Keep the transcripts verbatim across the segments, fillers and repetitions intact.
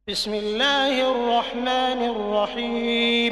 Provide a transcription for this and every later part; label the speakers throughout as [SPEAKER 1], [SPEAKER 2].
[SPEAKER 1] بسم اللہ الرحمن الرحیم۔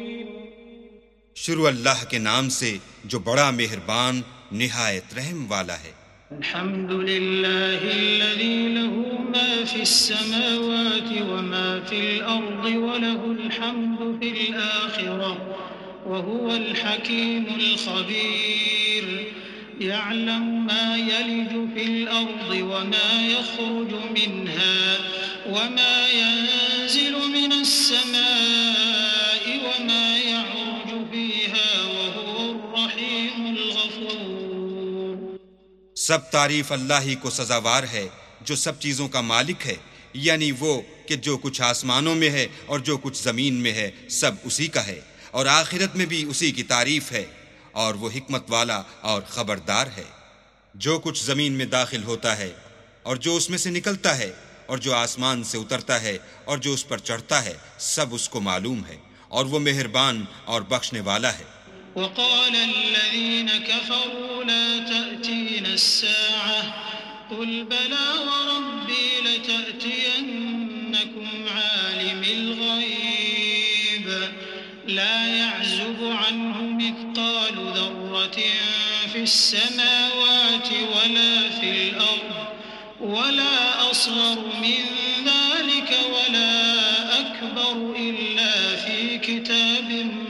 [SPEAKER 2] شروع اللہ کے نام سے جو بڑا مہربان نہایت رحم والا ہے۔
[SPEAKER 1] الحمد للہ الذی له ما فی السماوات وما فی الارض وله الحمد فی الآخرة وهو الحکیم الخبیر۔ يعلم ما يلج في الأرض وما يخرج منها وما ينزل من السماء وما يعرج فيها وهو الرحيم الغفور۔
[SPEAKER 2] سب تعریف اللہ ہی کو سزاوار ہے جو سب چیزوں کا مالک ہے، یعنی وہ کہ جو کچھ آسمانوں میں ہے اور جو کچھ زمین میں ہے سب اسی کا ہے، اور آخرت میں بھی اسی کی تعریف ہے، اور وہ حکمت والا اور خبردار ہے۔ جو کچھ زمین میں داخل ہوتا ہے اور جو اس میں سے نکلتا ہے اور جو آسمان سے اترتا ہے اور جو اس پر چڑھتا ہے سب اس کو معلوم ہے، اور وہ مہربان اور بخشنے والا ہے۔
[SPEAKER 1] وقال الذين كفروا لا تأتين الساعة قل بلى وربي لتأتينكم عالم الغيب لا يعزب عنه مثقال ذرة في السماوات ولا في الأرض ولا أصغر من ذلك ولا أكبر إلا في كتاب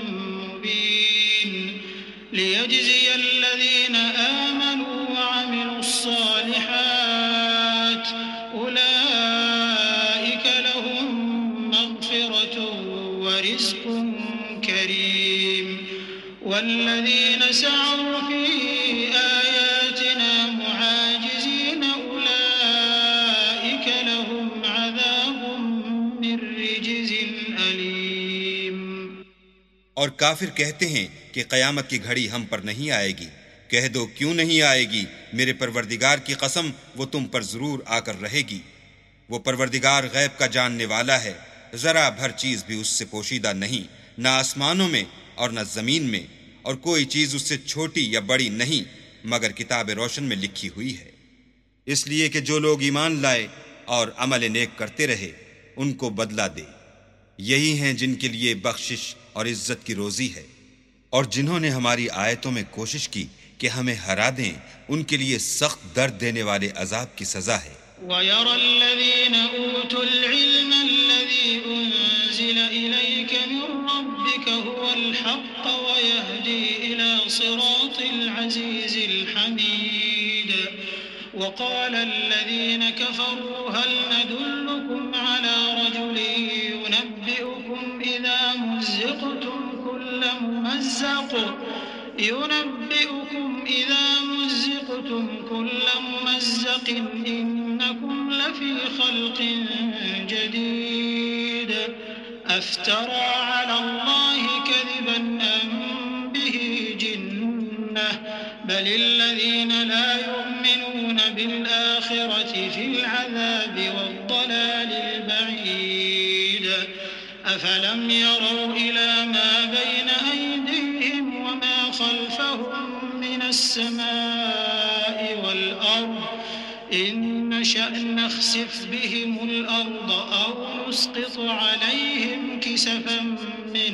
[SPEAKER 1] مبين ليجزي الذين آمنوا وعملوا الصالحات أولئك لهم مغفرة ورزق كريم والذين سعوا في آياتنا معاجزين أولئك لهم عذاب من رجز أليم۔
[SPEAKER 2] اور کافر کہتے ہیں کہ قیامت کی گھڑی ہم پر نہیں آئے گی۔ کہہ دو کیوں نہیں آئے گی؟ میرے پروردگار کی قسم وہ تم پر ضرور آ کر رہے گی۔ وہ پروردگار غیب کا جاننے والا ہے، ذرا بھر چیز بھی اس سے پوشیدہ نہیں، نہ آسمانوں میں اور نہ زمین میں، اور کوئی چیز اس سے چھوٹی یا بڑی نہیں مگر کتاب روشن میں لکھی ہوئی ہے۔ اس لیے کہ جو لوگ ایمان لائے اور عمل نیک کرتے رہے ان کو بدلہ دے۔ یہی ہیں جن کے لیے بخشش اور عزت کی روزی ہے، اور جنہوں نے ہماری آیتوں میں کوشش کی کہ ہمیں ہرا دیں ان کے لیے سخت درد دینے والے عذاب کی سزا ہے۔
[SPEAKER 1] وَيَرَى الَّذِينَ أُوتُوا الْعِلْمَ الَّذِي أُنزِلَ إِلَيْكَ مِن رَّبِّكَ هُوَ الْحَقَّ وَيَهْدِي إِلَى صِرَاطِ الْعَزِيزِ الْحَمِيدِ وَقَالَ الَّذِينَ كَفَرُوا هَلْ نَدُلُّكُمْ عَلَى رَجُلٍ يُنَبِّئُكُمْ إِذَا مُزِّقْتُمْ كُلَّ مُمَزَّقٍ يُنَبِّئُكُمْ إِذَا مُزِّقْتُمْ كُلَّ مُمَزَّقٍ إِنَّكُمْ لَفِي خَلْقٍ جَدِيدٍ أَفْتَرَى عَلَى اللَّهِ كَذِبًا أَم بِهِ جِنَّةٌ بَلِ الَّذِينَ لَا يُؤْمِنُونَ بِالْآخِرَةِ فِي الْعَذَابِ وَالضَّلَالِ الْبَعِيدِ أَفَلَمْ يَرَوْا إِلَى مَا بَيْنَ أَيْدِيهِمْ وَمَا خَلْفَهُم مِّنَ السَّمَاءِ وَالْأَرْضِ إِن نَّشَأْ نَخْسِفْ بِهِمُ الْأَرْضَ أَوْ نُسْقِطْ عَلَيْهِمْ كِسَفًا مِّنَ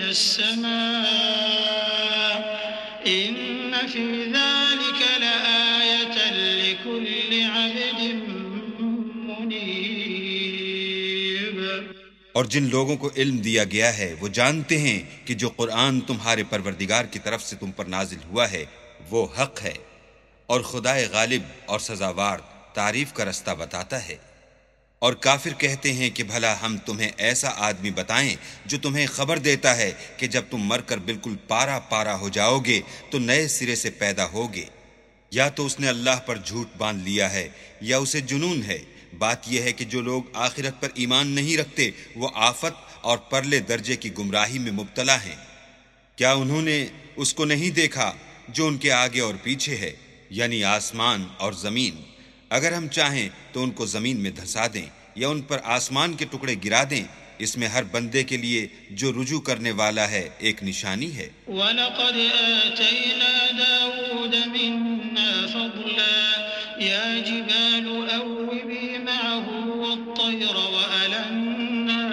[SPEAKER 1] السَّمَاءِ إِنَّ فِي ذَلِكَ لَآيَةً لِكُلِّ عَبْدٍ مُّنِيبٍ۔
[SPEAKER 2] اور جن لوگوں کو علم دیا گیا ہے وہ جانتے ہیں کہ جو قرآن تمہارے پروردگار کی طرف سے تم پر نازل ہوا ہے وہ حق ہے، اور خدائے غالب اور سزاوار تعریف کا رستہ بتاتا ہے۔ اور کافر کہتے ہیں کہ بھلا ہم تمہیں ایسا آدمی بتائیں جو تمہیں خبر دیتا ہے کہ جب تم مر کر بالکل پارا پارا ہو جاؤ گے تو نئے سرے سے پیدا ہوگے۔ یا تو اس نے اللہ پر جھوٹ باندھ لیا ہے یا اسے جنون ہے۔ بات یہ ہے کہ جو لوگ آخرت پر ایمان نہیں رکھتے وہ آفت اور پرلے درجے کی گمراہی میں مبتلا ہیں۔ کیا انہوں نے اس کو نہیں دیکھا جو ان کے آگے اور پیچھے ہے، یعنی آسمان اور زمین؟ اگر ہم چاہیں تو ان کو زمین میں دھسا دیں یا ان پر آسمان کے ٹکڑے گرا دیں، اس میں ہر بندے کے لیے جو رجوع کرنے والا ہے ایک نشانی ہے۔
[SPEAKER 1] وَلَقَدْ آتَيْنَا دَاوُودَ مِنَّا فَضْلًا يَا جِبَالُ أَوِّبِي مَعَهُ وَالطَّيْرَ وَأَلَنَّا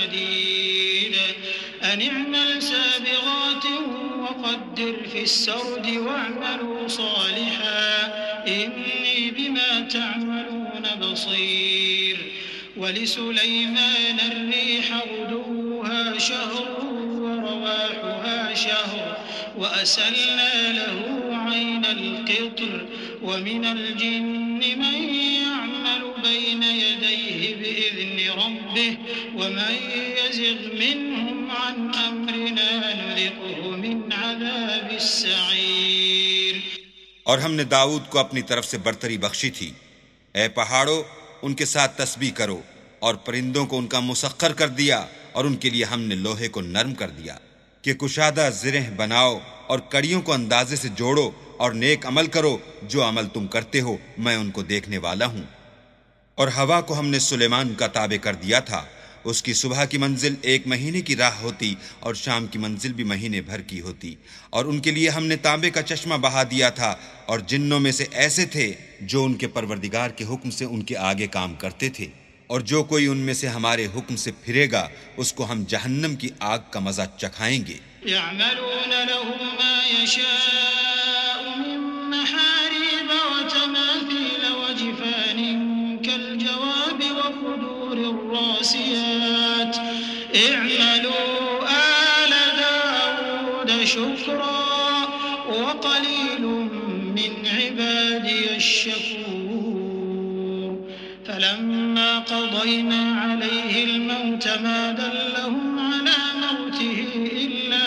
[SPEAKER 1] حديد أن اعمل سابغات وقدر في السرد واعملوا صالحا إني بما تعملون بصير ولسليمان الريح غدوها شهر ورواحها شهر وأسلنا له عين القطر ومن الجن من يعمل بين يديه بإذن ربه ومن يزغ منهم عن أمرنا نذقه من عذاب السعير.
[SPEAKER 2] اور ہم نے داؤد کو اپنی طرف سے برتری بخشی تھی. اے پہاڑوں ان کے ساتھ تسبیح کرو، اور پرندوں کو ان کا مسخر کر دیا، اور ان کے لیے ہم نے لوہے کو نرم کر دیا کہ کشادہ زرہ بناؤ اور کڑیوں کو اندازے سے جوڑو اور نیک عمل کرو. جو عمل تم کرتے ہو میں ان کو دیکھنے والا ہوں. اور ہوا کو ہم نے سلیمان کا تابع کر دیا تھا. اس کی صبح کی منزل ایک مہینے کی راہ ہوتی اور شام کی منزل بھی مہینے بھر کی ہوتی. اور ان کے لیے ہم نے تانبے کا چشمہ بہا دیا تھا. اور جنوں میں سے ایسے تھے جو ان کے پروردگار کے حکم سے ان کے آگے کام کرتے تھے. اور جو کوئی ان میں سے ہمارے حکم سے پھرے گا اس کو ہم جہنم کی آگ کا مزہ چکھائیں گے.
[SPEAKER 1] يعملون له ما يشاء من محاريب وتماثيل وجفان كالجواب وقدور الراسيات اعملوا آل داود شكرا وقليل من عبادي الشكور. فلما قضينا عليه الموت ما دلهم على موته إلا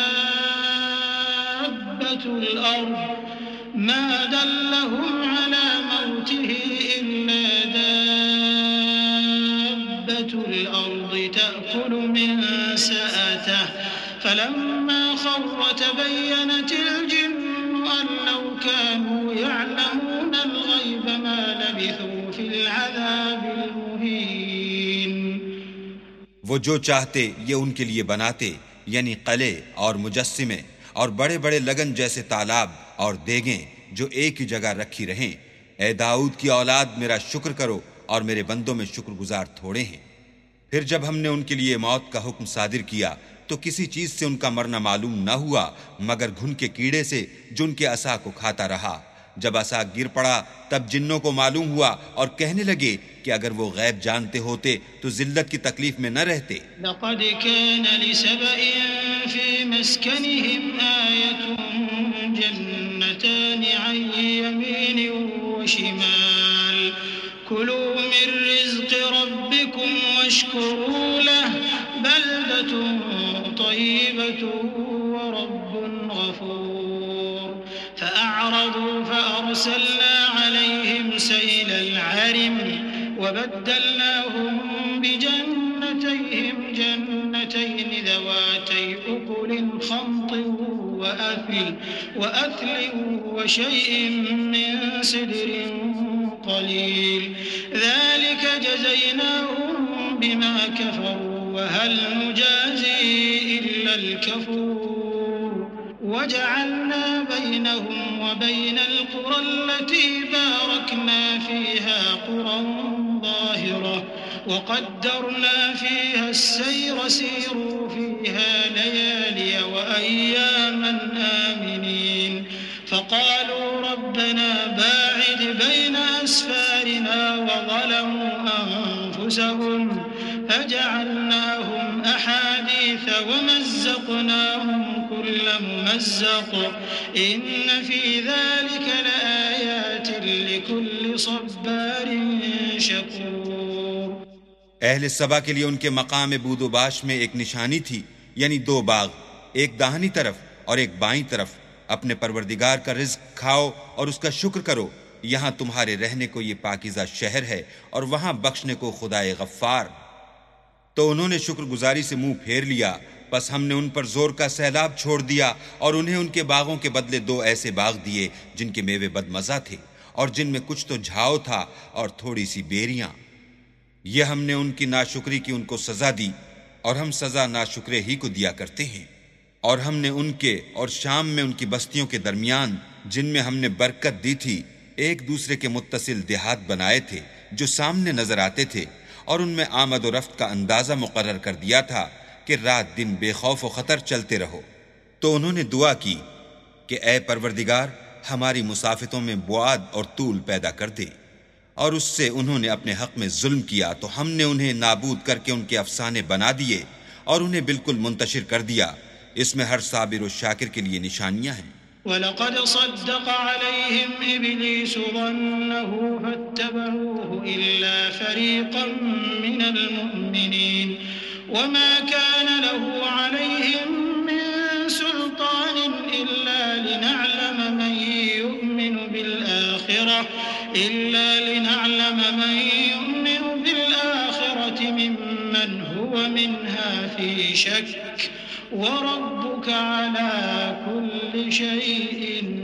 [SPEAKER 1] دابة الأرض ما دلهم على موته إلا دابة الأرض تأكل من سأته فلما خر تبينت الجن أن لو كانوا يعلمون الغيب ما لبثوا في العذاب المهين.
[SPEAKER 2] وہ جو چاہتے یہ ان کے لیے بناتے، یعنی قلعے اور مجسمے اور بڑے بڑے لگن جیسے تالاب اور دیگیں جو ایک ہی جگہ رکھی رہیں. اے داؤد کی اولاد میرا شکر کرو اور میرے بندوں میں شکر گزار تھوڑے ہیں. پھر جب ہم نے ان کے لیے موت کا حکم صادر کیا تو کسی چیز سے ان کا مرنا معلوم نہ ہوا مگر گھن کے کیڑے سے جو ان کے عصا کو کھاتا رہا. جب عصا گر پڑا تب جنوں کو معلوم ہوا اور کہنے لگے کہ اگر وہ غیب جانتے ہوتے تو ذلت کی تکلیف میں نہ رہتے.
[SPEAKER 1] لقد كان لسبأ في مسكنهم آية جنتان عن يمين وشمال كلوا من رزق ربكم واشكروا له بلدة طيبة ورب غفور. فأعرضوا فأرسلنا عليهم سيل العرم وبدلناهم بجنتيهم جنتين ذواتي أكل خمط وأثل وأثل وشيء من سدر قليل ذلك جزيناهم بما كفروا وهل نجازي إلا الكفور. وجعلنا بينهم وبين القرى التي باركنا فيها قرى ظاهرة وقدرنا فيها السير سيروا فيها ليالي وأياما آمنين. فقالوا ربنا باعد بين أسفارنا وظلموا أنفسهم فجعلناهم أحاديث ومزقناهم كل ممزق إن في ذلك لآيات لكل صبار شكور.
[SPEAKER 2] اہل سبا کے لیے ان کے مقام بود و باش میں ایک نشانی تھی، یعنی دو باغ، ایک داہنی طرف اور ایک بائیں طرف. اپنے پروردگار کا رزق کھاؤ اور اس کا شکر کرو. یہاں تمہارے رہنے کو یہ پاکیزہ شہر ہے اور وہاں بخشنے کو خدائے غفار. تو انہوں نے شکر گزاری سے منہ پھیر لیا، بس ہم نے ان پر زور کا سیلاب چھوڑ دیا اور انہیں ان کے باغوں کے بدلے دو ایسے باغ دیے جن کے میوے بد مزہ تھے اور جن میں کچھ تو جھاؤ تھا اور تھوڑی سی بیریاں. یہ ہم نے ان کی ناشکری کی ان کو سزا دی اور ہم سزا ناشکرے ہی کو دیا کرتے ہیں. اور ہم نے ان کے اور شام میں ان کی بستیوں کے درمیان جن میں ہم نے برکت دی تھی ایک دوسرے کے متصل دیہات بنائے تھے جو سامنے نظر آتے تھے اور ان میں آمد و رفت کا اندازہ مقرر کر دیا تھا کہ رات دن بے خوف و خطر چلتے رہو۔ تو انہوں نے دعا کی کہ اے پروردگار ہماری مسافتوں میں بعد اور طول پیدا کر دے، اور اس سے انہوں نے اپنے حق میں ظلم کیا تو ہم نے انہیں نابود کر کے ان کے افسانے بنا دیے اور انہیں بالکل منتشر کر دیا۔ اس میں ہر صابر و شاکر کے لیے نشانیاں ہیں۔
[SPEAKER 1] وَلَقَدْ صَدَّقَ عَلَيْهِمْ إِبْلِيسُ ظَنَّهُ فَاتَّبَعُوهُ إِلَّا فَرِيقًا مِّنَ الْمُؤْمِنِينَ وَمَا كَانَ لَهُ عَلَيْهِمْ مِّن سُلْطَانٍ إِلَّا لِنَعْلَمَ مَن يُؤْمِنُ بِالْآخِرَةِ إِلَّا لِنَعْلَمَ مَن يُؤْمِنُ بِالْآخِرَةِ مِمَّنْ هُوَ مِنْهَا فِي شَكٍّ وَرَبُّكَ عَلَى كُلِّ شَيْءٍ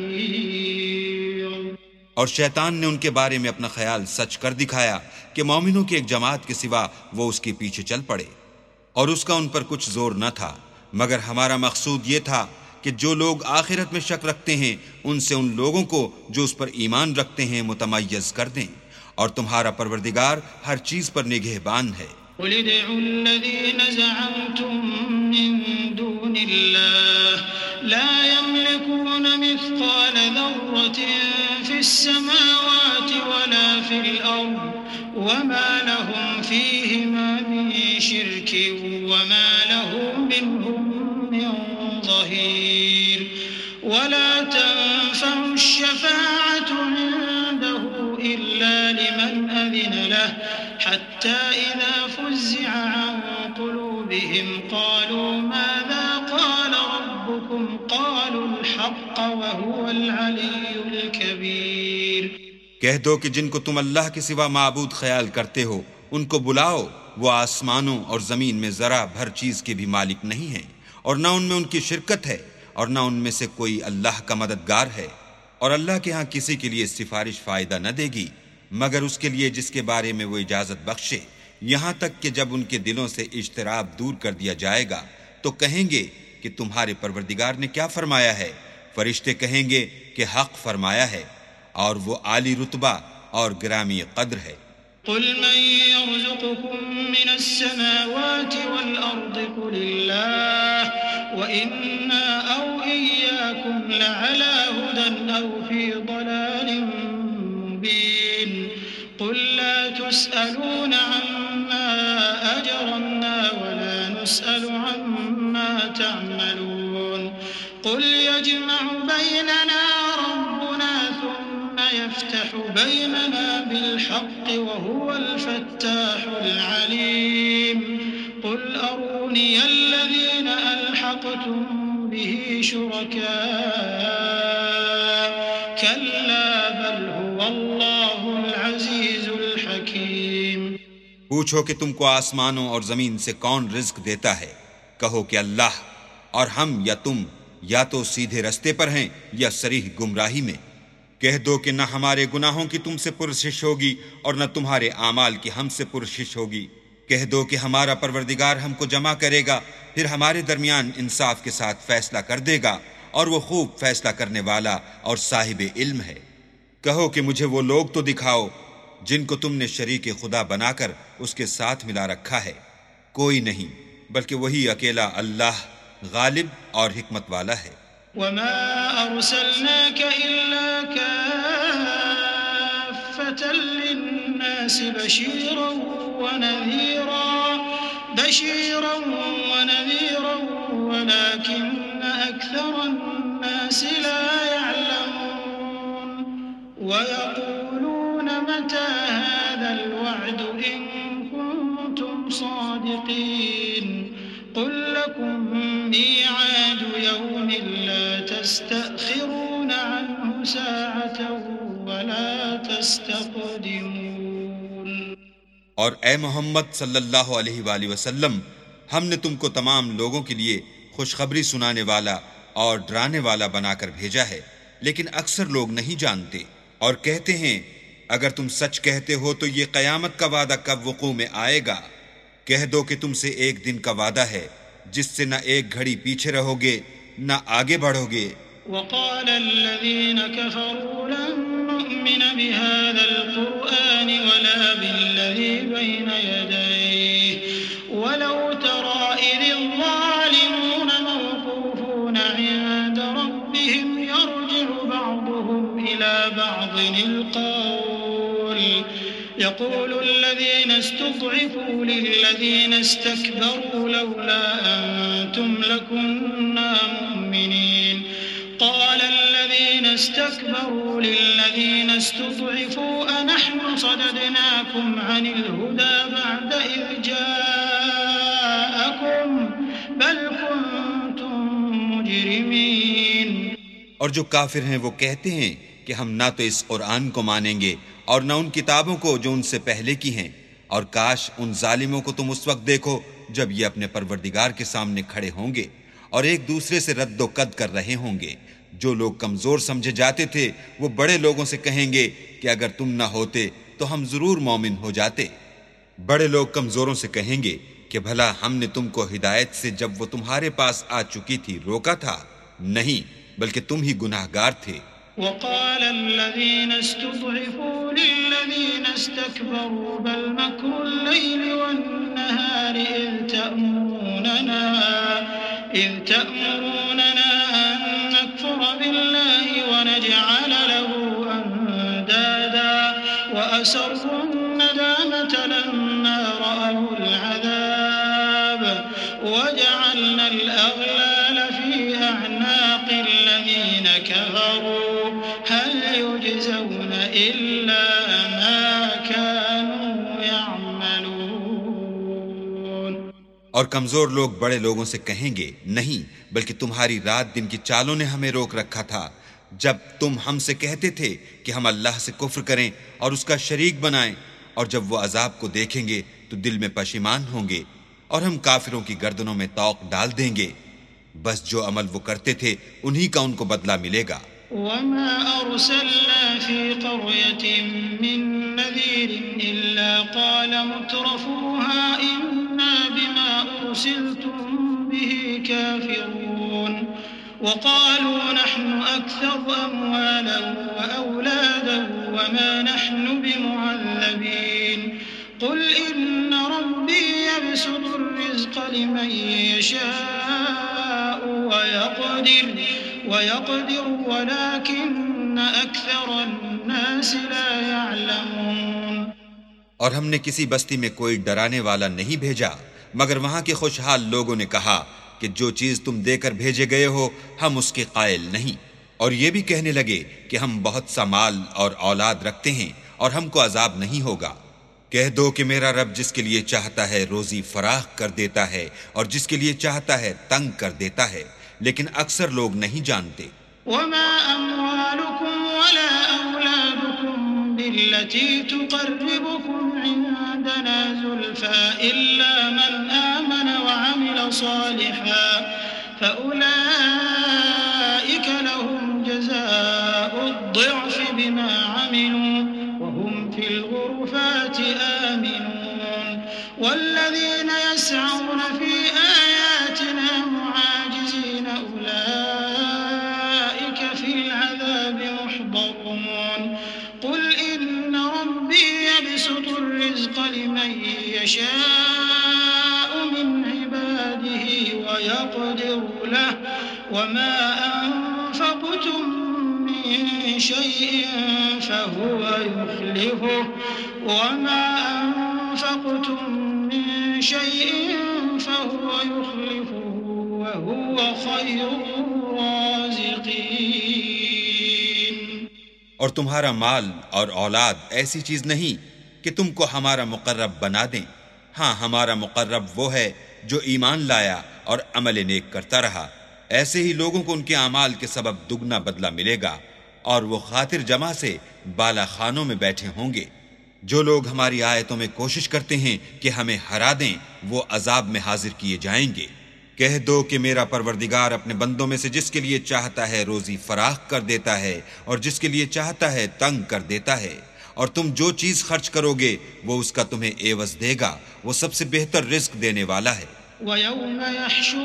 [SPEAKER 1] حَفِيظٌ۔
[SPEAKER 2] اور شیطان نے ان کے بارے میں اپنا خیال سچ کر دکھایا کہ مومنوں کی ایک جماعت کے سوا وہ اس کے پیچھے چل پڑے، اور اس کا ان پر کچھ زور نہ تھا، مگر ہمارا مقصود یہ تھا کہ جو لوگ آخرت میں شک رکھتے ہیں ان سے ان لوگوں کو جو اس پر ایمان رکھتے ہیں متمیز کر دیں، اور تمہارا پروردگار ہر چیز پر نگہبان ہے۔
[SPEAKER 1] قل ادعوا الذين زعمتم من دون الله لا يملكون مثقال ذرة في السماوات ولا في الأرض وما لهم فيهما من شرك وما له منهم من ظهير ولا تنفع الشفاعة عنده إلا لمن أذن له حتى إذا فزع عن قلوبهم قالوا ماذا قال ربكم قالوا الحق وهو العلي الكبير۔
[SPEAKER 2] کہہ دو کہ جن کو تم اللہ کے سوا معبود خیال کرتے ہو ان کو بلاؤ، وہ آسمانوں اور زمین میں ذرا بھر چیز کے بھی مالک نہیں ہیں، اور نہ ان میں ان کی شرکت ہے، اور نہ ان میں سے کوئی اللہ کا مددگار ہے، اور اللہ کے ہاں کسی کے لیے سفارش فائدہ نہ دے گی مگر اس کے لیے جس کے بارے میں وہ اجازت بخشے، یہاں تک کہ جب ان کے دلوں سے اجتراب دور کر دیا جائے گا تو کہیں گے کہ تمہارے پروردگار نے کیا فرمایا ہے؟ فرشتے کہیں گے کہ حق فرمایا ہے، اور وہ عالی رتبہ اور گرامی قدر ہے۔
[SPEAKER 1] قل من يرزقكم من السماوات والأرض قل الله وإنا أو إياكم لعلى هدى أو في ضلال مبين قل لا تسألون عما أجرمنا ولا نسأل عما تعملون قل يجمع بيننا ربنا ثم يفتح بيننا بالحق وهو الفتاح العليم قل أروني الذين ألحقتم به شركاء كلا بل هو الله العزيز الحكيم۔
[SPEAKER 2] پوچھو کہ تم کو آسمانوں اور زمین سے کون رزق دیتا ہے؟ کہو کہ اللہ، اور ہم یا تم یا تو سیدھے رستے پر ہیں یا صریح گمراہی میں۔ کہہ دو کہ نہ ہمارے گناہوں کی تم سے پرسش ہوگی اور نہ تمہارے اعمال کی ہم سے پرسش ہوگی۔ کہہ دو کہ ہمارا پروردگار ہم کو جمع کرے گا، پھر ہمارے درمیان انصاف کے ساتھ فیصلہ کر دے گا، اور وہ خوب فیصلہ کرنے والا اور صاحب علم ہے۔ کہو کہ مجھے وہ لوگ تو دکھاؤ جن کو تم نے شریک خدا بنا کر اس کے ساتھ ملا رکھا ہے۔ کوئی نہیں بلکہ وہی اکیلا اللہ غالب اور حکمت والا ہے۔
[SPEAKER 1] وما أرسلناك إلا كافة للناس بشيرا ونذيرا بشيرا ونذيرا ولكن أكثر الناس لا يعلمون ويقولون متى هذا الوعد إن كنتم صادقين قل لكم ميعاد يوم لا تستأخرون عنه ساعة ولا تستقدمون۔
[SPEAKER 2] اور اے محمد صلی اللہ علیہ وآلہ وسلم، ہم نے تم کو تمام لوگوں کے لیے خوشخبری سنانے والا اور ڈرانے والا بنا کر بھیجا ہے، لیکن اکثر لوگ نہیں جانتے، اور کہتے ہیں اگر تم سچ کہتے ہو تو یہ قیامت کا وعدہ کب وقوع میں آئے گا؟ کہہ دو کہ تم سے ایک دن کا وعدہ ہے جس سے نہ ایک گھڑی پیچھے رہو گے نہ آگے بڑھو گے۔
[SPEAKER 1] وقال الذين كفروا لن نؤمن نؤمن بهذا القرآن ولا بالذي بين يديه ولو ترى إذ الظالمون موقوفون عند ربهم يرجع بعضهم إلى بعض القول يقول الذين استضعفوا للذين استكبروا لولا أنتم لكنا مؤمنين قال الذين استكبروا للذين استضعفوا أنحن صددناكم عن الهدى بعد إذ جاءكم بل كنتم مجرمين۔
[SPEAKER 2] اور جو کافر ہیں وہ کہتے ہیں کہ ہم نہ تو اس قرآن کو مانیں گے اور نہ ان کتابوں کو جو ان سے پہلے کی ہیں، اور کاش ان ظالموں کو تم اس وقت دیکھو جب یہ اپنے پروردگار کے سامنے کھڑے ہوں گے اور ایک دوسرے سے رد و قد کر رہے ہوں گے۔ جو لوگ کمزور سمجھے جاتے تھے وہ بڑے لوگوں سے کہیں گے کہ اگر تم نہ ہوتے تو ہم ضرور مومن ہو جاتے۔ بڑے لوگ کمزوروں سے کہیں گے کہ بھلا ہم نے تم کو ہدایت سے جب وہ تمہارے پاس آ چکی تھی روکا تھا؟ نہیں، بلکہ تم ہی گناہگار تھے۔
[SPEAKER 1] وقال الذين استضعفوا للذين استكبروا بل مكر الليل والنهار إذ تأمروننا إذ تأمروننا أن نكفر بالله ونجعل له أندادا وأسروا الندامة لما رأوا العذاب وجعلنا الأغلال في أعناق الذين كفروا هل يجزون إلا ما كانوا يعملون۔
[SPEAKER 2] اور کمزور لوگ بڑے لوگوں سے کہیں گے نہیں، بلکہ تمہاری رات دن کی چالوں نے ہمیں روک رکھا تھا جب تم ہم سے کہتے تھے کہ ہم اللہ سے کفر کریں اور اس کا شریک بنائیں، اور جب وہ عذاب کو دیکھیں گے تو دل میں پشیمان ہوں گے اور ہم کافروں کی گردنوں میں طوق ڈال دیں گے۔ بس جو عمل وہ کرتے تھے انہی کا ان کو بدلہ ملے گا۔
[SPEAKER 1] وما أرسلنا في قرية من نذير إلا قال مترفوها إنا بما أرسلتم به كافرون وقالوا نحن أكثر أموالا وأولادا وما نحن بمعذبين قل إن ربي يبسط الرزق لمن يشاء ويقدر ويقدر ولكن أكثر الناس لا يعلمون۔
[SPEAKER 2] اور ہم نے کسی بستی میں کوئی ڈرانے والا نہیں بھیجا مگر وہاں کے خوشحال لوگوں نے کہا کہ جو چیز تم دے کر بھیجے گئے ہو ہم اس کے قائل نہیں، اور یہ بھی کہنے لگے کہ ہم بہت سا مال اور اولاد رکھتے ہیں اور ہم کو عذاب نہیں ہوگا۔ کہہ دو کہ میرا رب جس کے لیے چاہتا ہے روزی فراخ کر دیتا ہے اور جس کے لیے چاہتا ہے تنگ کر دیتا ہے، لیکن اکثر لوگ نہیں جانتے۔
[SPEAKER 1] وما أموالكم ولا أولادكم بالتي تقربكم عندنا زلفى إلا من آمن وعمل صالحا فأولئك لهم جزاء الضعف بما عملوا وهم في الغرفات آمنون والذين يسعون في آياتنا معاجزين أولئك في العذاب محضرون قل إن ربي يبسط الرزق لمن يشاء من عباده ويقدر له وما أنفقتم من شيء فهو يخلفه وما أنفقتم من شيء فهو يخلفه وهو خير الرازقين۔
[SPEAKER 2] اور تمہارا مال اور اولاد ایسی چیز نہیں کہ تم کو ہمارا مقرب بنا دیں، ہاں ہمارا مقرب وہ ہے جو ایمان لایا اور عمل نیک کرتا رہا، ایسے ہی لوگوں کو ان کے اعمال کے سبب دگنا بدلہ ملے گا، اور وہ خاطر جمع سے بالا خانوں میں بیٹھے ہوں گے۔ جو لوگ ہماری آیتوں میں کوشش کرتے ہیں کہ ہمیں ہرا دیں وہ عذاب میں حاضر کیے جائیں گے۔ کہہ دو کہ میرا پروردگار اپنے بندوں میں سے جس کے لیے چاہتا ہے روزی فراخ کر دیتا ہے اور جس کے لیے چاہتا ہے تنگ کر دیتا ہے، اور تم جو چیز خرچ کرو گے وہ اس کا تمہیں عوض دے گا، وہ سب سے بہتر رزق دینے والا ہے۔
[SPEAKER 1] وَيَوْمَ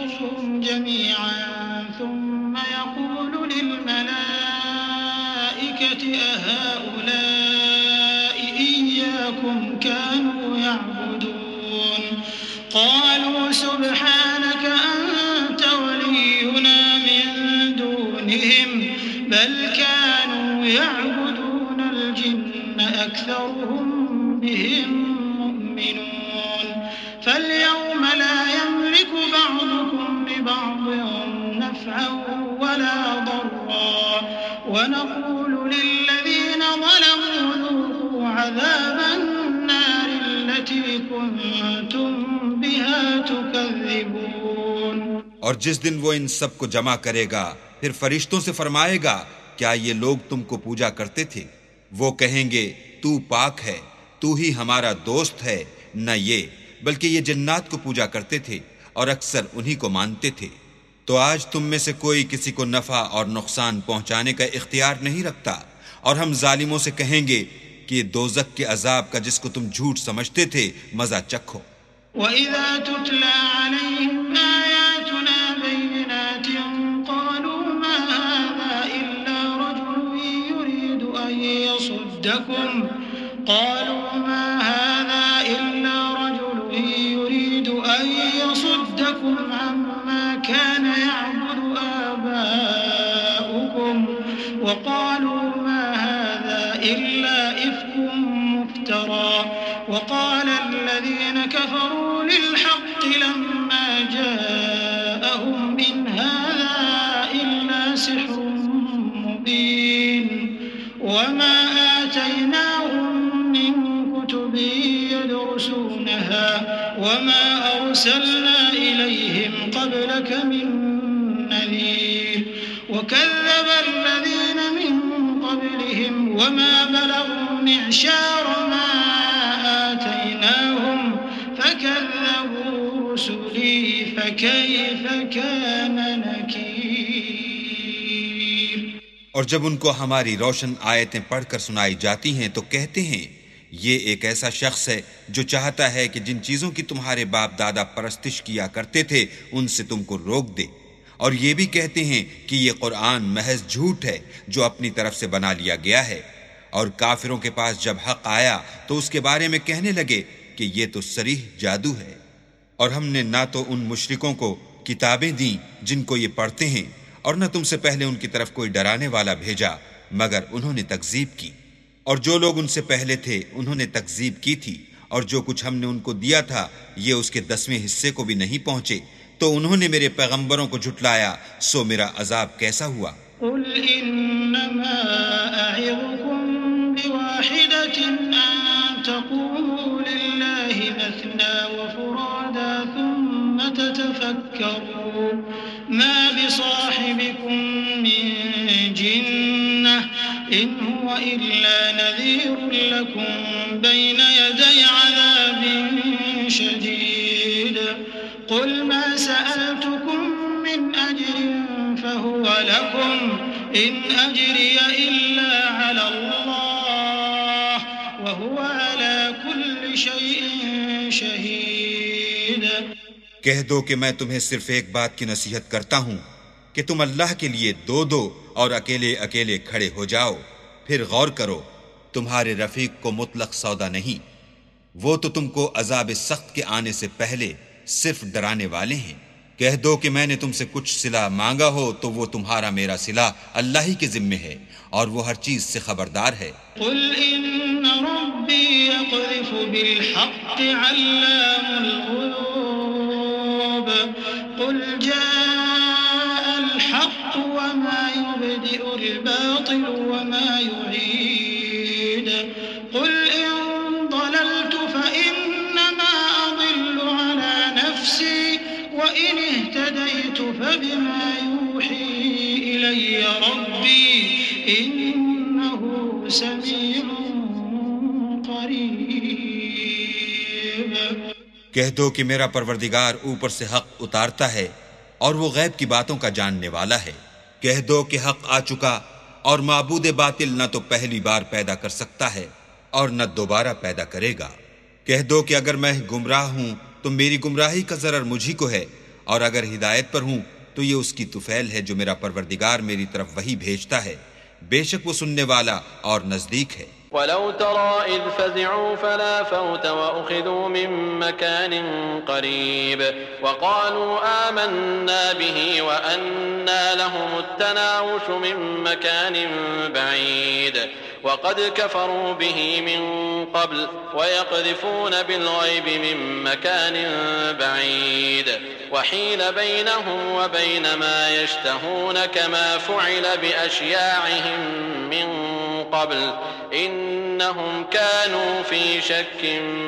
[SPEAKER 1] يَحْشُرُهُمْ جَمِيعًا ثُمَّ يَقُولُ لِلْمَلَائِكَةِ الملائكة أهؤلاء إياكم كانوا يعبدون قالوا سبحانك أنت ولينا من دونهم بل كانوا يعبدون الجن أكثرهم بهم مؤمنون فاليوم لا يملك بعضكم لبعض نفعا ولا ضرا ونقول للذين ظلموا ذوقوا عذاب النار التي كنتم بها تكذبون.
[SPEAKER 2] اور جس دن وہ ان سب کو جمع کرے گا پھر فرشتوں سے فرمائے گا کیا یہ لوگ تم کو پوجا کرتے تھے؟ وہ کہیں گے تو پاک ہے، تو ہی ہمارا دوست ہے، نہ یہ بلکہ یہ جنات کو پوجا کرتے تھے اور اکثر انہی کو مانتے تھے. تو آج تم میں سے کوئی کسی کو نفع اور نقصان پہنچانے کا اختیار نہیں رکھتا، اور ہم ظالموں سے کہیں گے کہ دوزخ کے عذاب کا جس کو تم جھوٹ سمجھتے تھے مزہ چکھو.
[SPEAKER 1] وَإِذَا تُتْلَى عَلَيْهِمْ آيَاتُنَا بَيِّنَاتٍ قَالُوا مَا هَذَا إِلَّا رَجُلٌ يُرِيدُ أَن يَصُدَّكُمْ قَالُوا مَا هَذَا إِلَّا رَجُلٌ يُرِيدُ أَن يَصُدَّكُمْ عَمَّا كَانَ يَعْبُدُ آبَاؤُكُمْ وَقَالُوا مَا هَذَا إِلَّا إِفْكٌ مُفْتَرًى وقال الذين كفروا للحق لما جاءهم إن هذا إلا سحر مبين وما آتيناهم من كتب يدرسونها وما أرسلنا إليهم قبلك من نذير وكذب الذين من قبلهم وما بلغوا معشار ما آتيناهم فكذبوا رسلي فكيف كان نكير.
[SPEAKER 2] اور جب ان کو ہماری روشن آیتیں پڑھ کر سنائی جاتی ہیں تو کہتے ہیں یہ ایک ایسا شخص ہے جو چاہتا ہے کہ جن چیزوں کی تمہارے باپ دادا پرستش کیا کرتے تھے ان سے تم کو روک دے، اور یہ بھی کہتے ہیں کہ یہ قرآن محض جھوٹ ہے جو اپنی طرف سے بنا لیا گیا ہے. اور کافروں کے پاس جب حق آیا تو اس کے بارے میں کہنے لگے کہ یہ تو صریح جادو ہے. اور ہم نے نہ تو ان مشرکوں کو کتابیں دیں جن کو یہ پڑھتے ہیں، اور نہ تم سے پہلے ان کی طرف کوئی ڈرانے والا بھیجا مگر انہوں نے تکذیب کی. اور جو لوگ ان سے پہلے تھے انہوں نے تکذیب کی تھی، اور جو کچھ ہم نے ان کو دیا تھا یہ اس کے دسویں حصے کو بھی نہیں پہنچے، تو انہوں نے میرے پیغمبروں کو جھٹلایا، سو میرا عذاب کیسا ہوا.
[SPEAKER 1] قل انما اعظكم بواحدة ان تقوموا لله مثنى وفرادا ثم تتفكروا ما بصاحبكم من جنة ان هو الا نذير لكم بين يدي عذاب شديد. قل ما سألتكم من أجر فهو لكم إن أجري إلا على الله وهو على كل شيء شهيد.
[SPEAKER 2] کہہ دو کہ میں تمہیں صرف ایک بات کی نصیحت کرتا ہوں کہ تم اللہ کے لیے دو دو اور اکیلے اکیلے کھڑے ہو جاؤ، پھر غور کرو تمہارے رفیق کو مطلق سودا نہیں، وہ تو تم کو عذاب سخت کے آنے سے پہلے صرف ڈرانے والے ہیں. کہہ دو کہ میں نے تم سے کچھ صلہ مانگا ہو تو وہ تمہارا میرا صلہ اللہ ہی کے ذمے ہے، اور وہ ہر چیز سے خبردار ہے.
[SPEAKER 1] قل ان ربی یقذف بالحق علام الغیوب قل جاء الحق وما يبدئ الباطل وما يعيد. قل ان ضللت فإنما أضل على نفسي وإن اهتديت فبما يوحي إلي ربي إنه سميع قريب.
[SPEAKER 2] کہہ دو کہ میرا پروردگار اوپر سے حق اتارتا ہے اور وہ غیب کی باتوں کا جاننے والا ہے. کہہ دو کہ حق آ چکا اور معبود باطل نہ تو پہلی بار پیدا کر سکتا ہے اور نہ دوبارہ پیدا کرے گا. کہہ دو کہ اگر میں گمراہ ہوں تو میری گمراہی کا ضرر مجھی کو ہے، اور اگر ہدایت پر ہوں تو یہ اس کی طفیل ہے جو میرا پروردگار میری طرف وحی بھیجتا ہے. بے شک وہ سننے والا اور نزدیک ہے۔
[SPEAKER 3] ولو ترى إذ فزعوا فلا فوت وأخذوا من مكان قريب وقالوا آمنا به وأنى لهم التناوش من مكان بعيد وقد كفروا به من قبل ويقذفون بالغيب من مكان بعيد وحيل بينهم وبين ما يشتهون كما فعل بأشياعهم من قبل انہم كانوا فی شک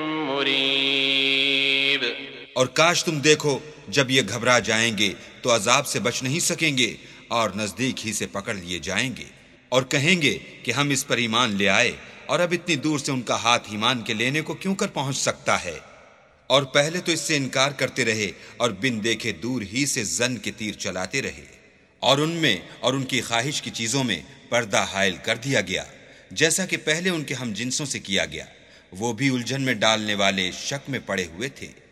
[SPEAKER 3] مریب۔
[SPEAKER 2] اور کاش تم دیکھو جب یہ گھبرا جائیں گے تو عذاب سے بچ نہیں سکیں گے اور نزدیک ہی سے پکڑ لیے جائیں گے، اور کہیں گے کہ ہم اس پر ایمان لے آئے، اور اب اتنی دور سے ان کا ہاتھ ایمان کے لینے کو کیوں کر پہنچ سکتا ہے؟ اور پہلے تو اس سے انکار کرتے رہے اور بن دیکھے دور ہی سے زن کے تیر چلاتے رہے، اور ان میں اور ان کی خواہش کی چیزوں میں پردہ حائل کر دیا گیا، جیسا کہ پہلے ان کے ہم جنسوں سے کیا گیا، وہ بھی الجھن میں ڈالنے والے شک میں پڑے ہوئے تھے۔